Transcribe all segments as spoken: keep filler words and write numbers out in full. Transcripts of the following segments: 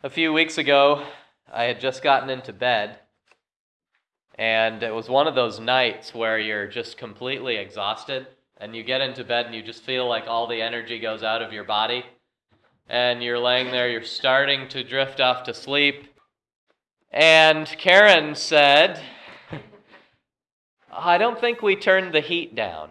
A few weeks ago, I had just gotten into bed, and it was one of those nights where you're just completely exhausted, and you get into bed and you just feel like all the energy goes out of your body, and you're laying there, you're starting to drift off to sleep, and Karen said, "I don't think we turned the heat down."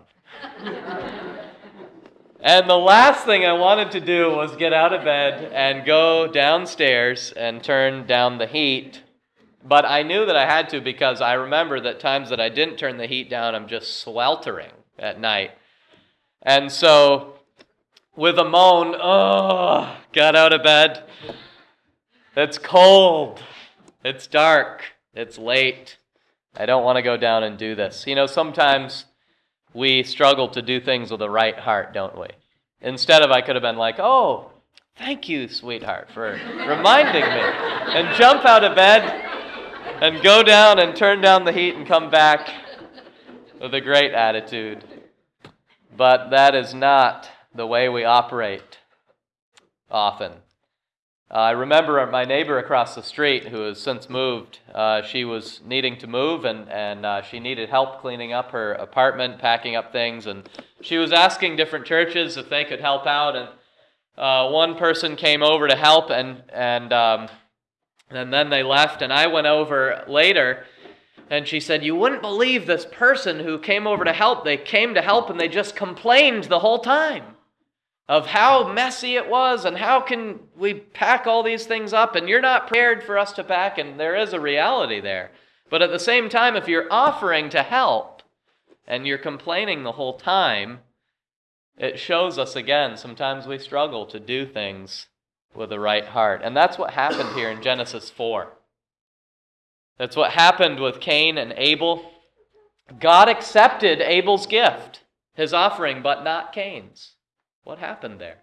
And the last thing I wanted to do was get out of bed and go downstairs and turn down the heat. But I knew that I had to because I remember that times that I didn't turn the heat down, I'm just sweltering at night. And so, with a moan, oh, got out of bed. It's cold. It's dark. It's late. I don't want to go down and do this. You know, sometimes we struggle to do things with a right heart, don't we? Instead of, I could have been like, "Oh, thank you, sweetheart, for reminding me," and jump out of bed and go down and turn down the heat and come back with a great attitude. But that is not the way we operate often. Uh, I remember my neighbor across the street who has since moved. Uh, she was needing to move, and, and uh, she needed help cleaning up her apartment, packing up things, and she was asking different churches if they could help out, and uh, one person came over to help, and, and, um, and then they left, and I went over later, and she said, "You wouldn't believe this person who came over to help. They came to help, and they just complained the whole time of how messy it was and how can we pack all these things up, and you're not prepared for us to pack," and there is a reality there. But at the same time, if you're offering to help and you're complaining the whole time, it shows us again, sometimes we struggle to do things with the right heart. And that's what happened here in Genesis four. That's what happened with Cain and Abel. God accepted Abel's gift, his offering, but not Cain's. What happened there?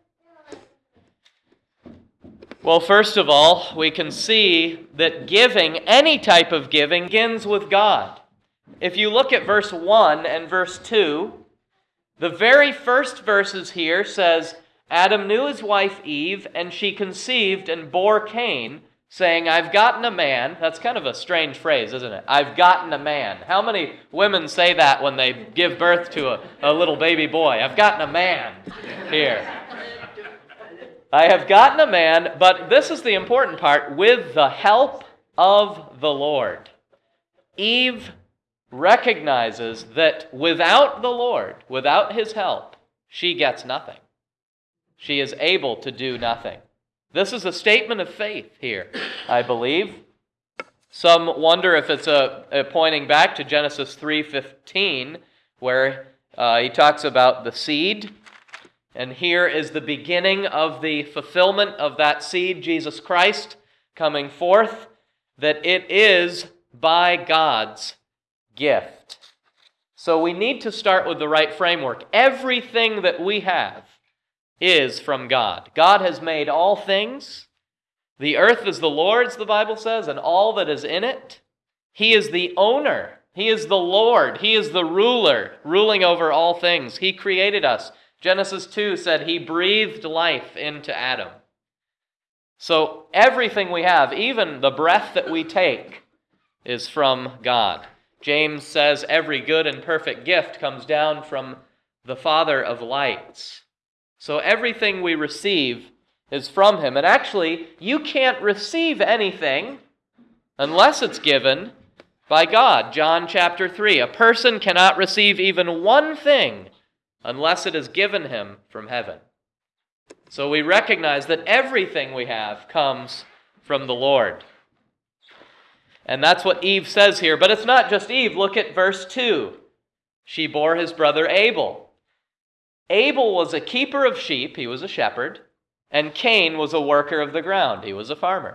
Well, first of all, we can see that giving, any type of giving, begins with God. If you look at verse one and verse two, the very first verses here says, "Adam knew his wife Eve, and she conceived and bore Cain, saying, I've gotten a man." That's kind of a strange phrase, isn't it? I've gotten a man. How many women say that when they give birth to a, a little baby boy? I've gotten a man here. I have gotten a man, but this is the important part, with the help of the Lord. Eve recognizes that without the Lord, without his help, she gets nothing. She is able to do nothing. This is a statement of faith here, I believe. Some wonder if it's a, a pointing back to Genesis three fifteen, where uh, he talks about the seed. And here is the beginning of the fulfillment of that seed, Jesus Christ, coming forth, that it is by God's gift. So we need to start with the right framework. Everything that we have is from God. God has made all things. The earth is the Lord's, the Bible says, and all that is in it. He is the owner. He is the Lord. He is the ruler, ruling over all things. He created us. Genesis two said he breathed life into Adam. So everything we have, even the breath that we take, is from God. James says every good and perfect gift comes down from the Father of lights. So everything we receive is from him. And actually, you can't receive anything unless it's given by God. John chapter three, a person cannot receive even one thing unless it is given him from heaven. So we recognize that everything we have comes from the Lord. And that's what Eve says here. But it's not just Eve. Look at verse two. She bore his brother Abel. Abel was a keeper of sheep, he was a shepherd, and Cain was a worker of the ground, he was a farmer.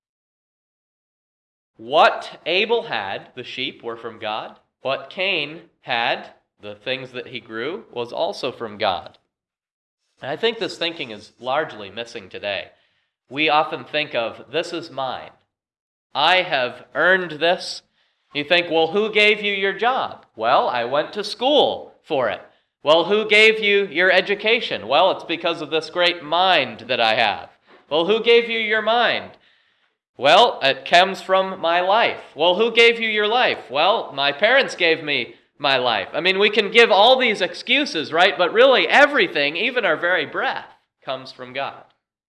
What Abel had, the sheep, were from God. What Cain had, the things that he grew, was also from God. And I think this thinking is largely missing today. We often think of, this is mine. I have earned this. You think, well, who gave you your job? Well, I went to school for it. Well, who gave you your education? Well, it's because of this great mind that I have. Well, who gave you your mind? Well, it comes from my life. Well, who gave you your life? Well, my parents gave me my life. I mean, we can give all these excuses, right? But really, everything, even our very breath, comes from God.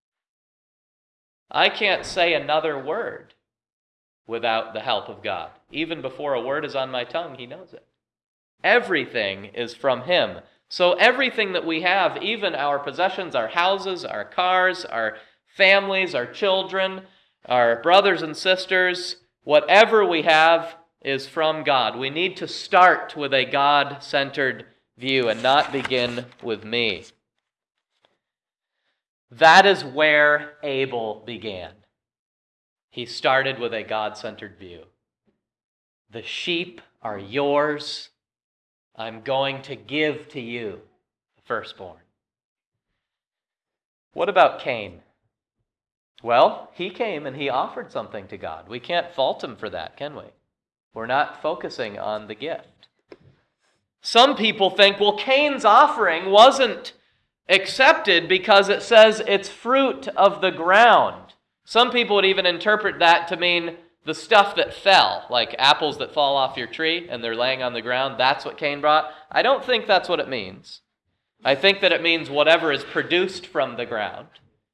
I can't say another word without the help of God. Even before a word is on my tongue, He knows it. Everything is from Him. So everything that we have, even our possessions, our houses, our cars, our families, our children, our brothers and sisters, whatever we have is from God. We need to start with a God-centered view and not begin with me. That is where Abel began. He started with a God-centered view. The sheep are yours. I'm going to give to you the firstborn. What about Cain? Well, he came and he offered something to God. We can't fault him for that, can we? We're not focusing on the gift. Some people think, well, Cain's offering wasn't accepted because it says it's fruit of the ground. Some people would even interpret that to mean the stuff that fell, like apples that fall off your tree and they're laying on the ground. That's what Cain brought. I don't think that's what it means. I think that it means whatever is produced from the ground.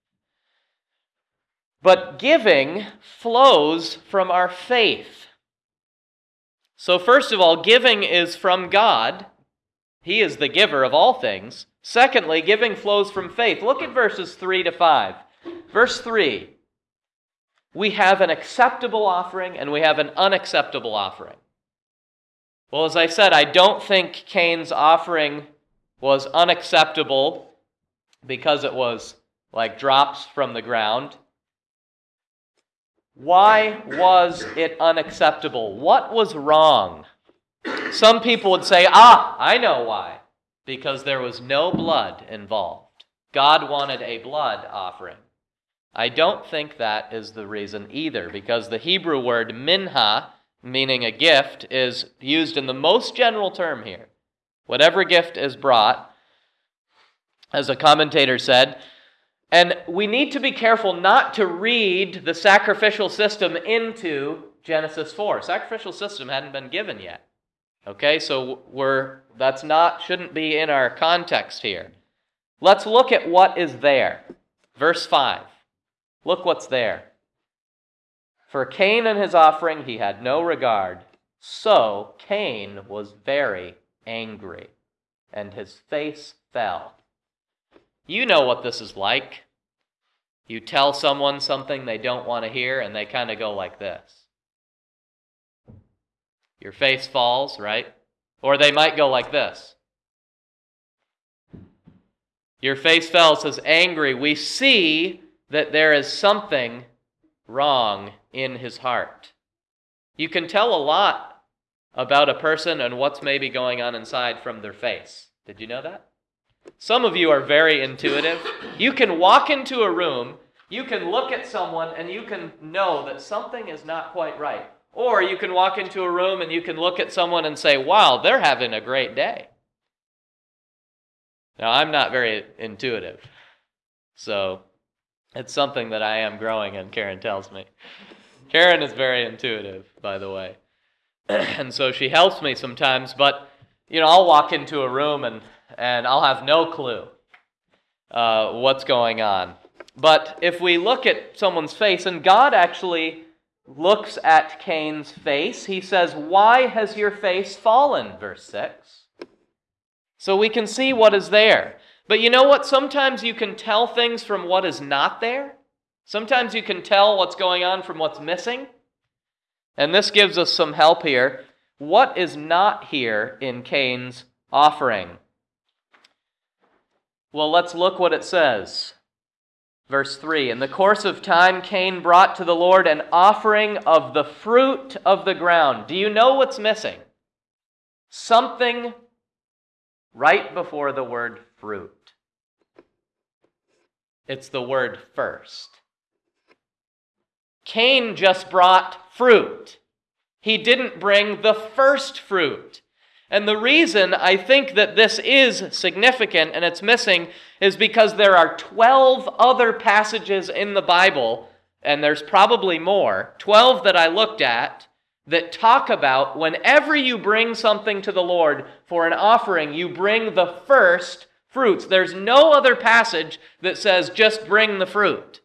But giving flows from our faith. So first of all, giving is from God. He is the giver of all things. Secondly, giving flows from faith. Look at verses three to five. Verse three, we have an acceptable offering and we have an unacceptable offering. Well, as I said, I don't think Cain's offering was unacceptable because it was like drops from the ground. Why was it unacceptable? What was wrong? Some people would say, ah, I know why. Because there was no blood involved. God wanted a blood offering. I don't think that is the reason either, because the Hebrew word minha, meaning a gift, is used in the most general term here. Whatever gift is brought, as a commentator said, and we need to be careful not to read the sacrificial system into Genesis four. Sacrificial system hadn't been given yet. Okay, so we're that's not shouldn't be in our context here. Let's look at what is there. Verse five. Look what's there. For Cain and his offering he had no regard. So Cain was very angry, and his face fell. You know what this is like. You tell someone something they don't want to hear, and they kind of go like this. Your face falls, right? Or they might go like this. Your face fell, says angry. We see that there is something wrong in his heart. You can tell a lot about a person and what's maybe going on inside from their face. Did you know that? Some of you are very intuitive. You can walk into a room, you can look at someone, and you can know that something is not quite right. Or you can walk into a room and you can look at someone and say, wow, they're having a great day. Now, I'm not very intuitive, so it's something that I am growing in, Karen tells me. Karen is very intuitive, by the way. And so she helps me sometimes, but, you know, I'll walk into a room and and I'll have no clue uh, what's going on. But if we look at someone's face, and God actually looks at Cain's face, he says, why has your face fallen? Verse six. So we can see what is there. But you know what? Sometimes you can tell things from what is not there. Sometimes you can tell what's going on from what's missing. And this gives us some help here. What is not here in Cain's offering? Well, let's look what it says. Verse three, in the course of time, Cain brought to the Lord an offering of the fruit of the ground. Do you know what's missing? Something right before the word fruit. It's the word first. Cain just brought fruit. He didn't bring the first fruit. And the reason I think that this is significant and it's missing is because there are twelve other passages in the Bible and there's probably more, twelve that I looked at, that talk about whenever you bring something to the Lord for an offering, you bring the first fruits. There's no other passage that says just bring the fruit.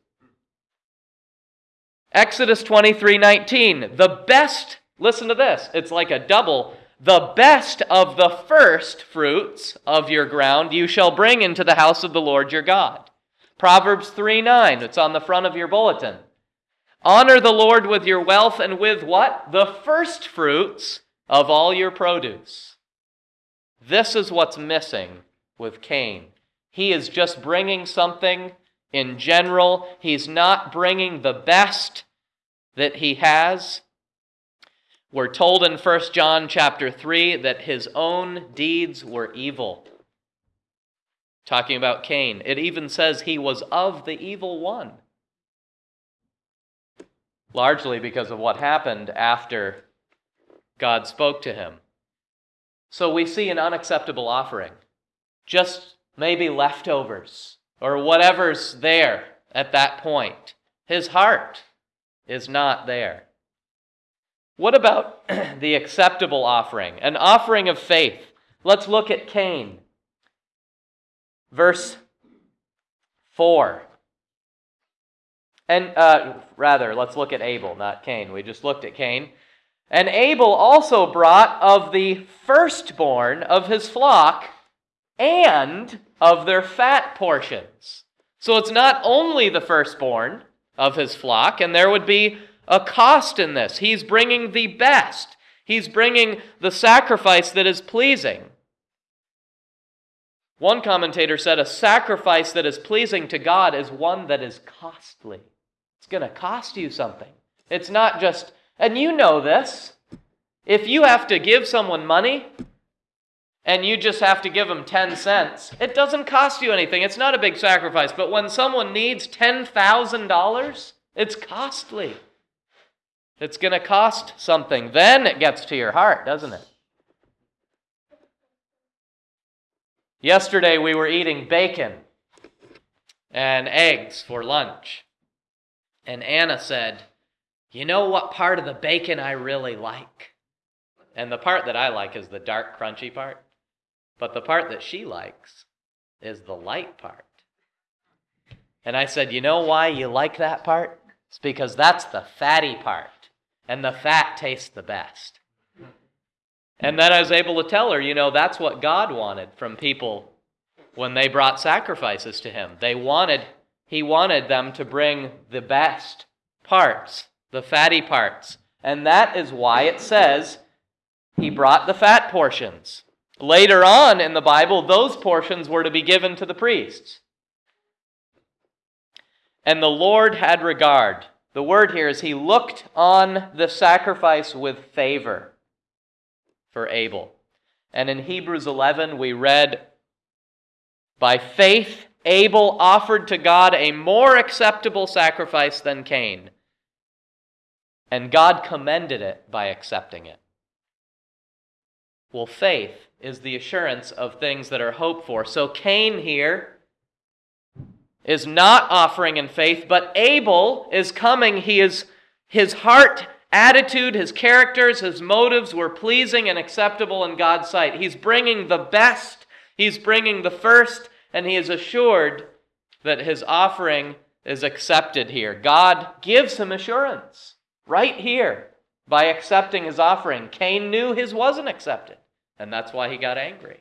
Exodus twenty-three nineteen, the best, listen to this, it's like a double, the best of the first fruits of your ground you shall bring into the house of the Lord your God. Proverbs three nine, it's on the front of your bulletin. Honor the Lord with your wealth and with what? The first fruits of all your produce. This is what's missing with Cain. He is just bringing something in general. He's not bringing the best that he has. We're told in First John chapter three that his own deeds were evil. Talking about Cain. It even says he was of the evil one. Largely because of what happened after God spoke to him. So we see an unacceptable offering. Just maybe leftovers or whatever's there at that point. His heart is not there. What about the acceptable offering? An offering of faith. Let's look at Cain. Verse four. And uh, rather, let's look at Abel, not Cain. We just looked at Cain. And Abel also brought of the firstborn of his flock and of their fat portions. So it's not only the firstborn of his flock, and there would be a cost in this. He's bringing the best. He's bringing the sacrifice that is pleasing. One commentator said a sacrifice that is pleasing to God is one that is costly. It's going to cost you something. It's not just, and you know this, if you have to give someone money and you just have to give them ten cents, it doesn't cost you anything. It's not a big sacrifice. But when someone needs ten thousand dollars, it's costly. It's going to cost something. Then it gets to your heart, doesn't it? Yesterday we were eating bacon and eggs for lunch. And Anna said, you know what part of the bacon I really like? And the part that I like is the dark, crunchy part. But the part that she likes is the light part. And I said, you know why you like that part? It's because that's the fatty part. And the fat tastes the best. And then I was able to tell her, you know, that's what God wanted from people when they brought sacrifices to him. They wanted, he wanted them to bring the best parts, the fatty parts. And that is why it says he brought the fat portions. Later on in the Bible, those portions were to be given to the priests. And the Lord had regard. The word here is he looked on the sacrifice with favor for Abel. And in Hebrews eleven, we read, by faith, Abel offered to God a more acceptable sacrifice than Cain, and God commended it by accepting it. Well, faith is the assurance of things that are hoped for. So Cain here is not offering in faith, but Abel is coming. He is, his heart attitude, his characters, his motives were pleasing and acceptable in God's sight. He's bringing the best, he's bringing the first, and he is assured that his offering is accepted here. God gives him assurance right here by accepting his offering. Cain knew his wasn't accepted, and that's why he got angry.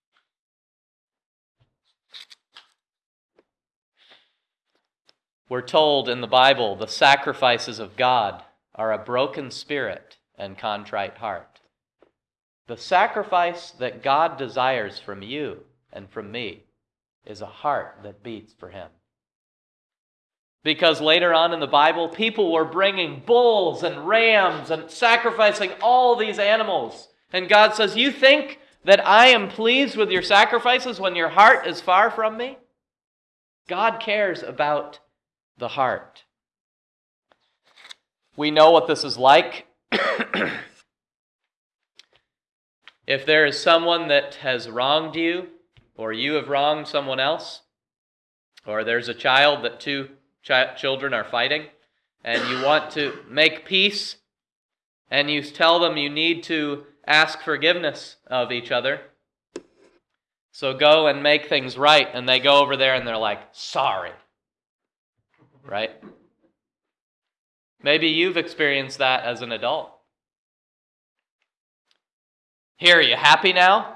We're told in the Bible the sacrifices of God are a broken spirit and contrite heart. The sacrifice that God desires from you and from me is a heart that beats for him. Because later on in the Bible, people were bringing bulls and rams and sacrificing all these animals. And God says, you think that I am pleased with your sacrifices when your heart is far from me? God cares about the heart. We know what this is like. If there is someone that has wronged you, or you have wronged someone else, or there's a child that two ch- children are fighting, and you want to make peace, and you tell them you need to ask forgiveness of each other. So go and make things right, and they go over there and they're like, sorry. Right? Maybe you've experienced that as an adult. Here, are you happy now?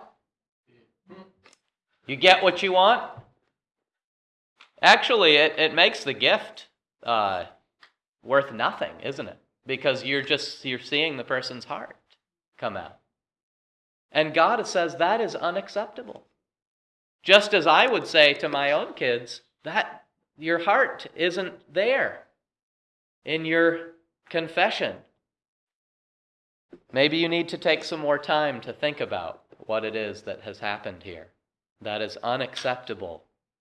You get what you want? Actually, it, it makes the gift uh, worth nothing, isn't it? Because you're just you're seeing the person's heart come out. And God says that is unacceptable. Just as I would say to my own kids, that your heart isn't there in your confession. Maybe you need to take some more time to think about what it is that has happened here. That is unacceptable.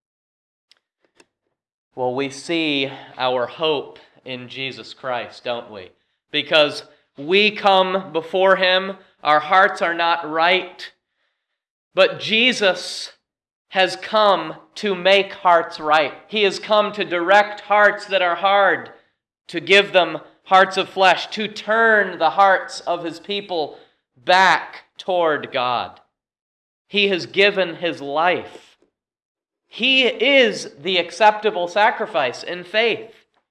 Well, we see our hope in Jesus Christ, don't we? Because we come before Him, our hearts are not right, but Jesus has come to make hearts right. He has come to direct hearts that are hard, to give them hearts of flesh, to turn the hearts of His people back toward God. He has given His life. He is the acceptable sacrifice in faith.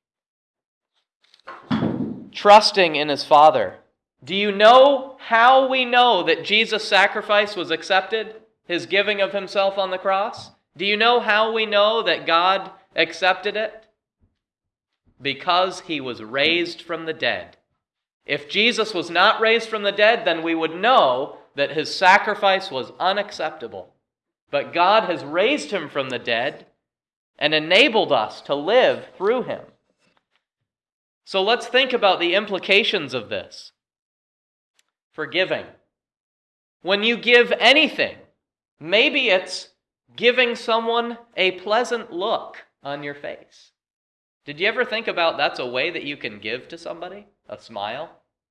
Trusting in His Father. Do you know how we know that Jesus' sacrifice was accepted? His giving of Himself on the cross? Do you know how we know that God accepted it? Because He was raised from the dead. If Jesus was not raised from the dead, then we would know that His sacrifice was unacceptable. But God has raised Him from the dead and enabled us to live through Him. So let's think about the implications of this. Forgiving. When you give anything, maybe it's giving someone a pleasant look on your face. Did you ever think about that's a way that you can give to somebody? A smile?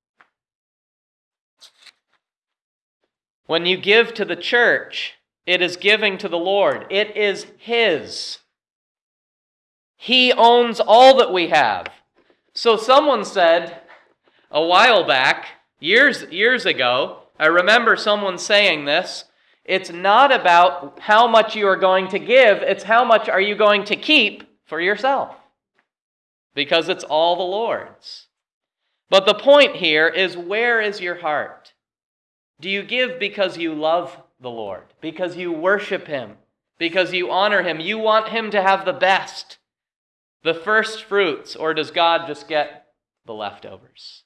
When you give to the church, it is giving to the Lord. It is His. He owns all that we have. So someone said a while back, years, years ago, I remember someone saying this, it's not about how much you are going to give, it's how much are you going to keep for yourself. Because it's all the Lord's. But the point here is, where is your heart? Do you give because you love the Lord? Because you worship Him? Because you honor Him? You want Him to have the best, the first fruits, or does God just get the leftovers?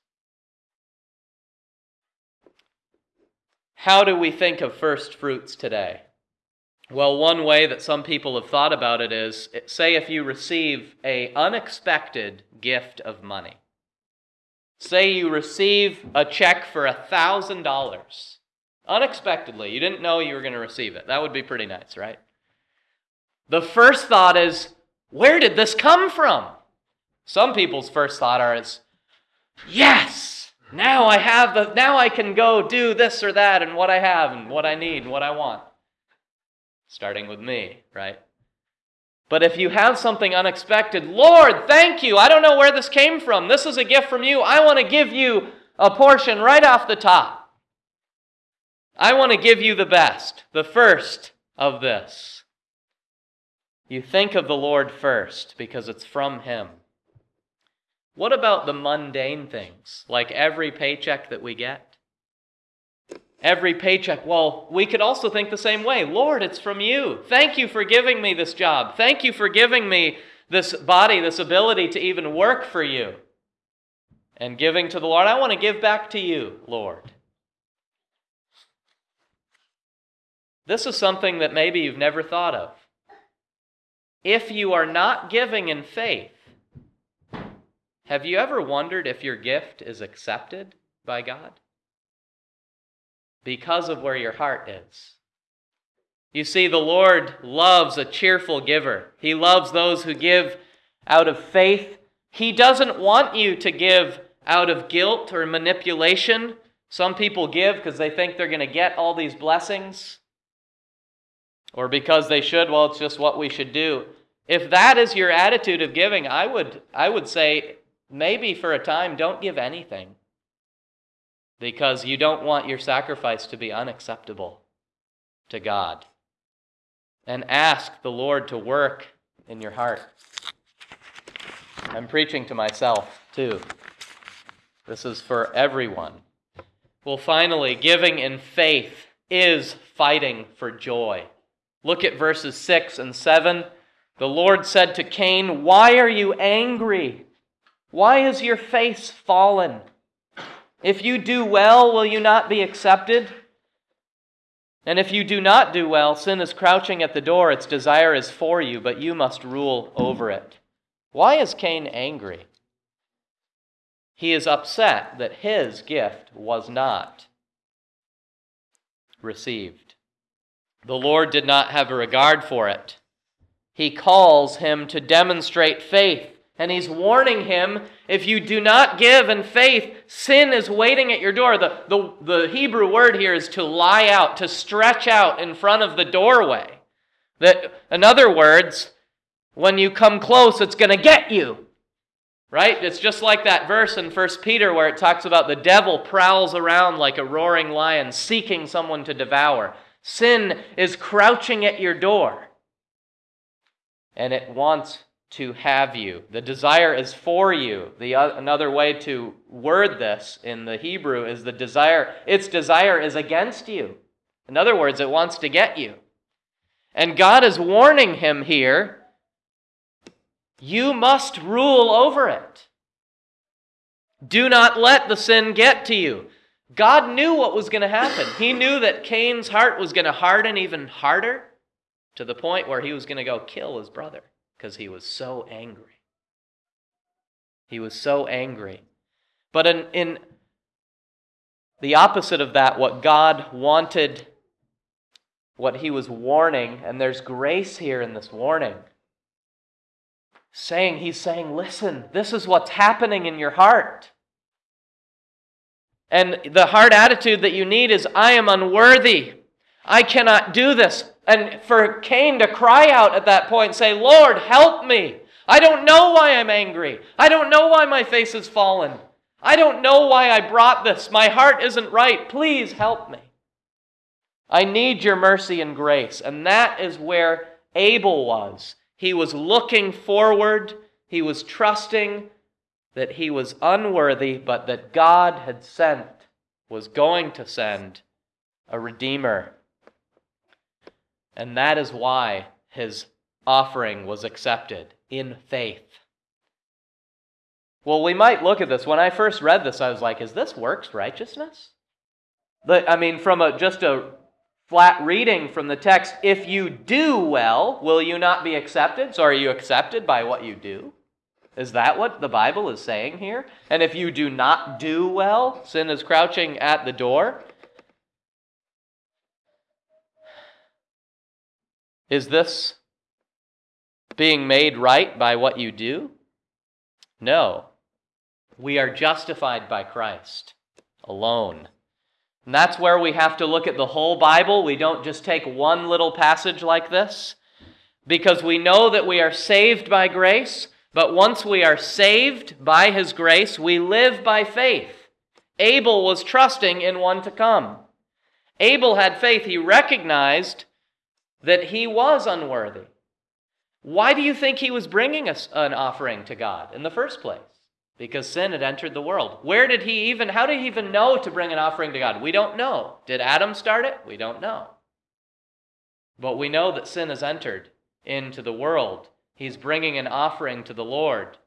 How do we think of first fruits today? Well, one way that some people have thought about it is, say if you receive an unexpected gift of money. Say you receive a check for one thousand dollars. Unexpectedly. You didn't know you were going to receive it. That would be pretty nice, right? The first thought is, where did this come from? Some people's first thought is, yes! Now I have the, now I can go do this or that and what I have and what I need and what I want. Starting with me, right? But if you have something unexpected, Lord, thank you. I don't know where this came from. This is a gift from you. I want to give you a portion right off the top. I want to give you the best, the first of this. You think of the Lord first because it's from Him. What about the mundane things, like every paycheck that we get? Every paycheck, well, we could also think the same way. Lord, it's from you. Thank you for giving me this job. Thank you for giving me this body, this ability to even work for you. And giving to the Lord, I want to give back to you, Lord. This is something that maybe you've never thought of. If you are not giving in faith, have you ever wondered if your gift is accepted by God? Because of where your heart is. You see, the Lord loves a cheerful giver. He loves those who give out of faith. He doesn't want you to give out of guilt or manipulation. Some people give because they think they're going to get all these blessings. Or because they should, well, it's just what we should do. If that is your attitude of giving, I would, I would say maybe for a time, don't give anything because you don't want your sacrifice to be unacceptable to God. And ask the Lord to work in your heart. I'm preaching to myself, too. This is for everyone. Well, finally, giving in faith is fighting for joy. Look at verses six and seven. The Lord said to Cain, "Why are you angry? Why is your face fallen? If you do well, will you not be accepted? And if you do not do well, sin is crouching at the door. Its desire is for you, but you must rule over it." Why is Cain angry? He is upset that his gift was not received. The Lord did not have a regard for it. He calls him to demonstrate faith. And he's warning him, if you do not give in faith, sin is waiting at your door. The, the, the Hebrew word here is to lie out, to stretch out in front of the doorway. That, in other words, when you come close, it's going to get you. Right? It's just like that verse in First Peter where it talks about the devil prowls around like a roaring lion, seeking someone to devour. Sin is crouching at your door. And it wants to have you. The desire is for you. The uh, another way to word this in the Hebrew is the desire, its desire is against you. In other words, it wants to get you. And God is warning him here, you must rule over it. Do not let the sin get to you. God knew what was going to happen. He knew that Cain's heart was going to harden even harder to the point where he was going to go kill his brother. Because he was so angry. He was so angry. But in, in the opposite of that, what God wanted, what he was warning, and there's grace here in this warning, saying, he's saying, listen, this is what's happening in your heart. And the heart attitude that you need is, I am unworthy. I cannot do this. And for Cain to cry out at that point and say, Lord, help me. I don't know why I'm angry. I don't know why my face has fallen. I don't know why I brought this. My heart isn't right. Please help me. I need your mercy and grace. And that is where Abel was. He was looking forward. He was trusting that he was unworthy, but that God had sent, was going to send a Redeemer. And that is why his offering was accepted, in faith. Well, we might look at this. When I first read this, I was like, is this works righteousness? But, I mean, from a just a flat reading from the text, if you do well, will you not be accepted? So are you accepted by what you do? Is that what the Bible is saying here? And if you do not do well, sin is crouching at the door. Is this being made right by what you do? No. We are justified by Christ alone. And that's where we have to look at the whole Bible. We don't just take one little passage like this, because we know that we are saved by grace, but once we are saved by His grace, we live by faith. Abel was trusting in one to come. Abel had faith. He recognized that he was unworthy. Why do you think he was bringing us an offering to God in the first place? Because sin had entered the world. Where did he even, how did he even know to bring an offering to God? We don't know. Did Adam start it? We don't know. But we know that sin has entered into the world. He's bringing an offering to the Lord.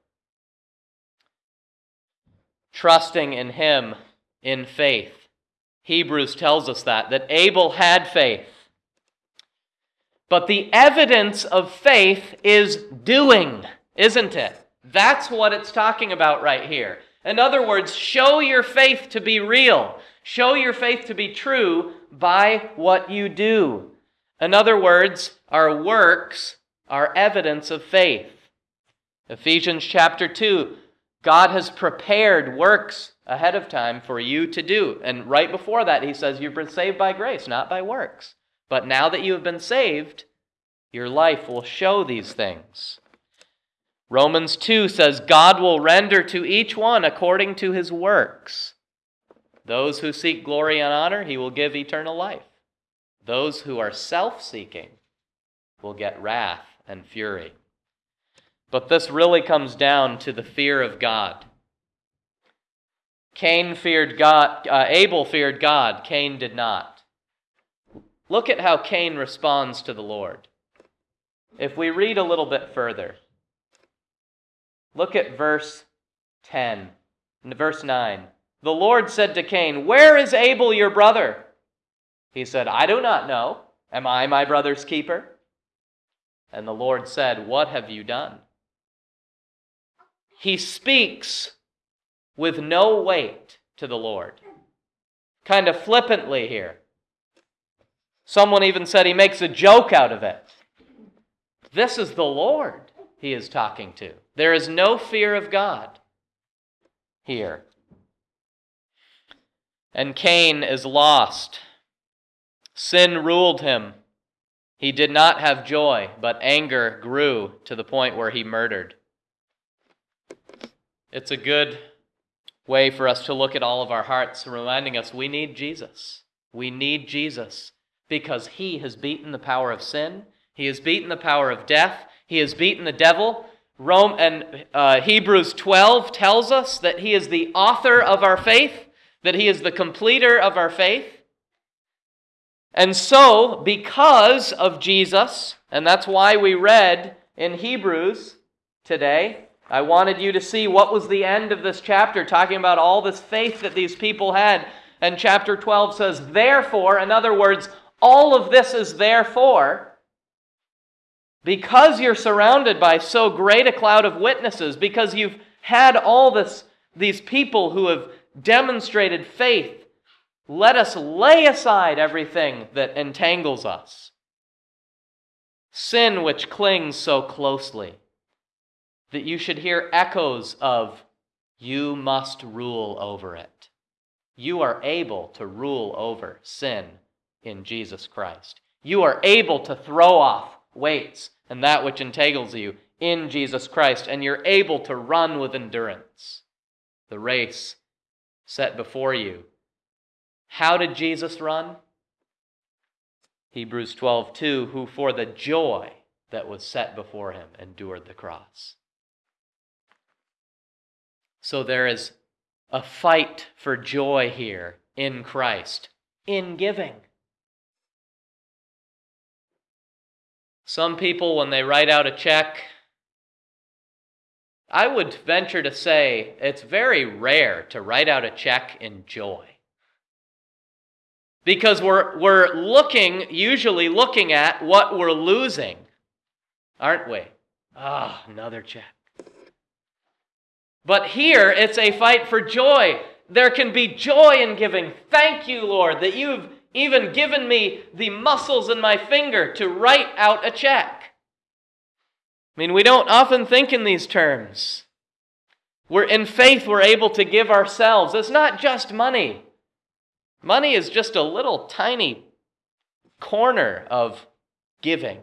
Trusting in Him in faith. Hebrews tells us that, that Abel had faith. But the evidence of faith is doing, isn't it? That's what it's talking about right here. In other words, show your faith to be real. Show your faith to be true by what you do. In other words, our works are evidence of faith. Ephesians chapter two, God has prepared works ahead of time for you to do. And right before that, He says you've been saved by grace, not by works. But now that you have been saved, your life will show these things. Romans two says, God will render to each one according to his works. Those who seek glory and honor, he will give eternal life. Those who are self-seeking will get wrath and fury. But this really comes down to the fear of God. Cain feared God, uh, Abel feared God, Cain did not. Look at how Cain responds to the Lord. If we read a little bit further, look at verse ten, verse nine. The Lord said to Cain, "Where is Abel your brother?" He said, "I do not know. Am I my brother's keeper?" And the Lord said, "What have you done?" He speaks with no weight to the Lord. Kind of flippantly here. Someone even said he makes a joke out of it. This is the Lord he is talking to. There is no fear of God here. And Cain is lost. Sin ruled him. He did not have joy, but anger grew to the point where he murdered. It's a good way for us to look at all of our hearts, reminding us we need Jesus. We need Jesus because he has beaten the power of sin. He has beaten the power of death. He has beaten the devil. Rome and uh, Hebrews twelve tells us that he is the author of our faith, that he is the completer of our faith. And so, because of Jesus, and that's why we read in Hebrews today, I wanted you to see what was the end of this chapter, talking about all this faith that these people had. And chapter twelve says, therefore, in other words, all of this is therefore, because you're surrounded by so great a cloud of witnesses, because you've had all this, these people who have demonstrated faith, let us lay aside everything that entangles us. Sin which clings so closely, that you should hear echoes of, you must rule over it. You are able to rule over sin in Jesus Christ. You are able to throw off weights and that which entangles you in Jesus Christ, and you're able to run with endurance the race set before you. How did Jesus run? Hebrews twelve two, who for the joy that was set before him endured the cross. So there is a fight for joy here in Christ, in giving. Some people, when they write out a check, I would venture to say it's very rare to write out a check in joy. Because we're, we're looking, usually looking at what we're losing, aren't we? Ah, oh, another check. But here, it's a fight for joy. There can be joy in giving. Thank you, Lord, that you've even given me the muscles in my finger to write out a check. I mean, we don't often think in these terms. We're in faith, we're able to give ourselves. It's not just money. Money is just a little tiny corner of giving.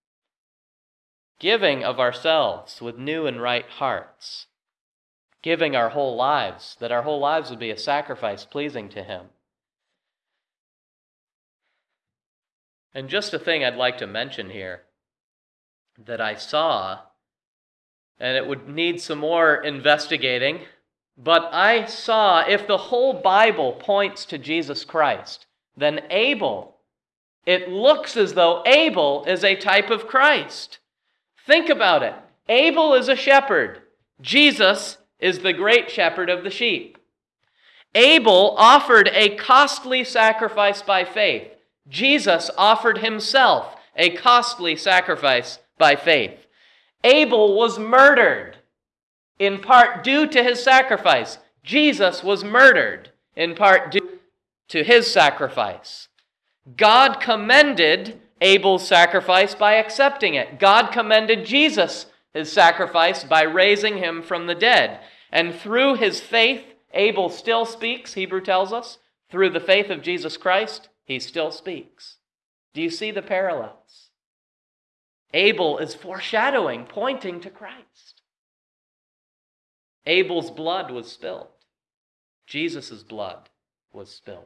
Giving of ourselves with new and right hearts. Giving our whole lives, that our whole lives would be a sacrifice pleasing to him. And just a thing I'd like to mention here that I saw, and it would need some more investigating, but I saw if the whole Bible points to Jesus Christ, then Abel, it looks as though Abel is a type of Christ. Think about it. Abel is a shepherd. Jesus is the great shepherd of the sheep. Abel offered a costly sacrifice by faith. Jesus offered himself a costly sacrifice by faith. Abel was murdered in part due to his sacrifice. Jesus was murdered in part due to his sacrifice. God commended Abel's sacrifice by accepting it. God commended Jesus' his sacrifice by raising him from the dead. And through his faith, Abel still speaks, Hebrew tells us. Through the faith of Jesus Christ, he still speaks. Do you see the parallels? Abel is foreshadowing, pointing to Christ. Abel's blood was spilled. Jesus' blood was spilled.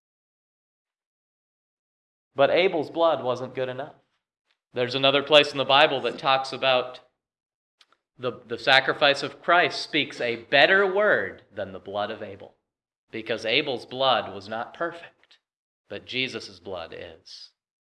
But Abel's blood wasn't good enough. There's another place in the Bible that talks about the, the sacrifice of Christ speaks a better word than the blood of Abel. Because Abel's blood was not perfect, but Jesus' blood is.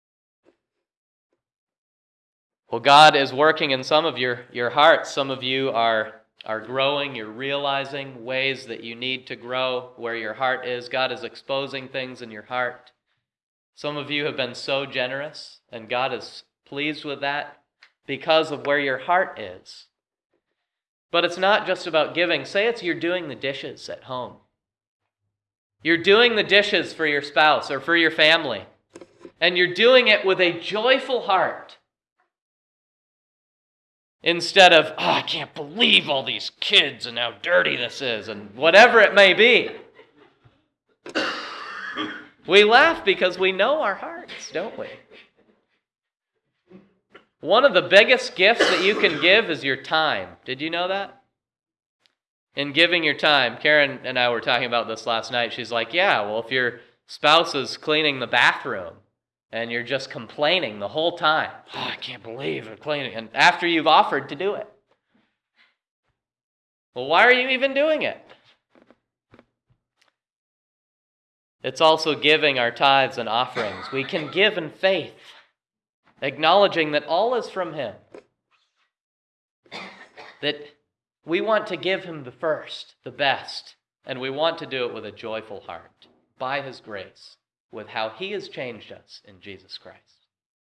Well, God is working in some of your, your hearts. Some of you are, are growing. You're realizing ways that you need to grow where your heart is. God is exposing things in your heart. Some of you have been so generous, and God is pleased with that because of where your heart is. But it's not just about giving. Say it's you're doing the dishes at home. You're doing the dishes for your spouse or for your family, and you're doing it with a joyful heart. Instead of, oh, I can't believe all these kids and how dirty this is, and whatever it may be. We laugh because we know our hearts, don't we? One of the biggest gifts that you can give is your time. Did you know that? In giving your time, Karen and I were talking about this last night. She's like, yeah, well, if your spouse is cleaning the bathroom and you're just complaining the whole time, oh, I can't believe I'm cleaning, and after you've offered to do it. Well, why are you even doing it? It's also giving our tithes and offerings. We can give in faith, acknowledging that all is from Him. That we want to give Him the first, the best, and we want to do it with a joyful heart, by His grace, with how He has changed us in Jesus Christ.